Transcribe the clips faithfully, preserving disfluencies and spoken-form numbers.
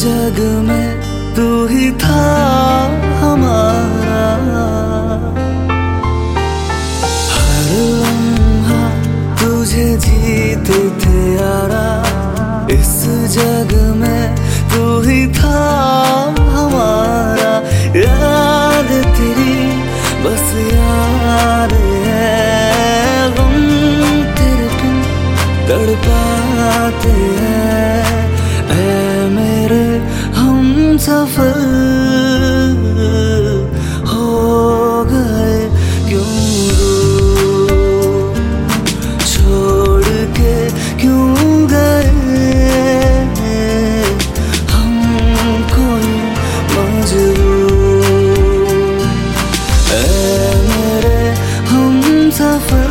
जग में तू ही था हमारा, हर लम्हा तुझे जीते थे यारा। इस जग में तू ही था हमारा, याद तेरी बस याद है, गम तेरे बिन तड़पाते हैं। ऐ मेरे हम सफर हो गए क्यों दूर, छोड़ के क्यों गए हमको मजबूर। ऐ मेरे हम सफर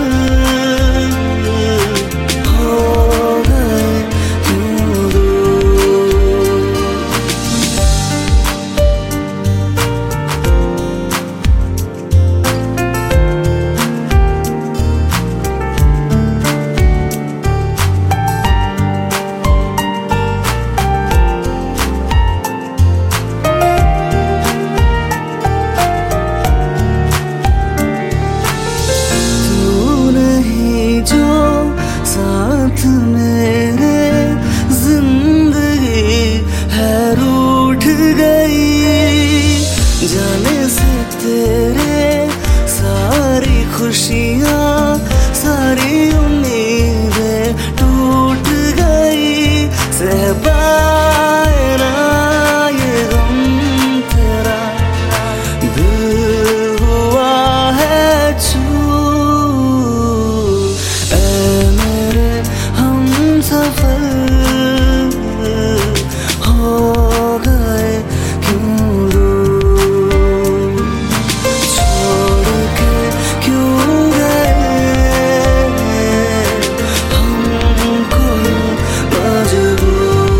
मेरे जिंदगी है रूठ गई, जाने से तेरे सारी खुशियाँ सारी उम्मीदें टूट गई। सह पाए ना ये गम तेरा, दिल हुआ है चूर। ऐ मेरे सफर हो गए क्यों दूर, छोड़ के क्यों गए हमको मजबूर।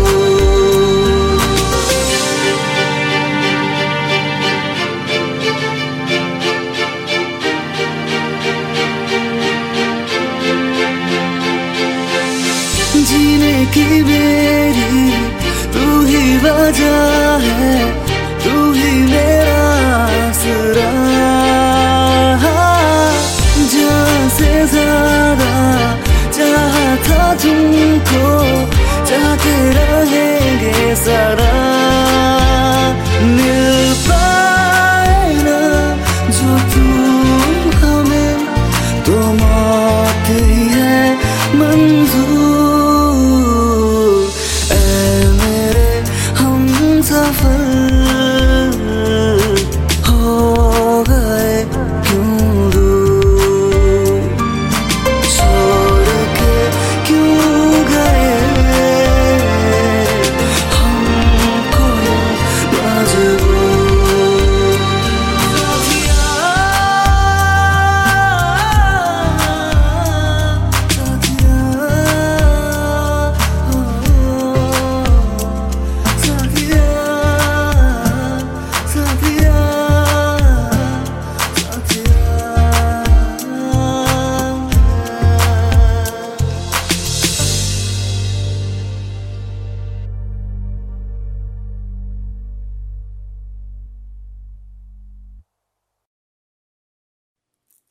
जीने की मेरी तू ही वजह है, तू ही मेरा आसरा, जान से ज्यादा चाहा था तुमको, चाहते रहे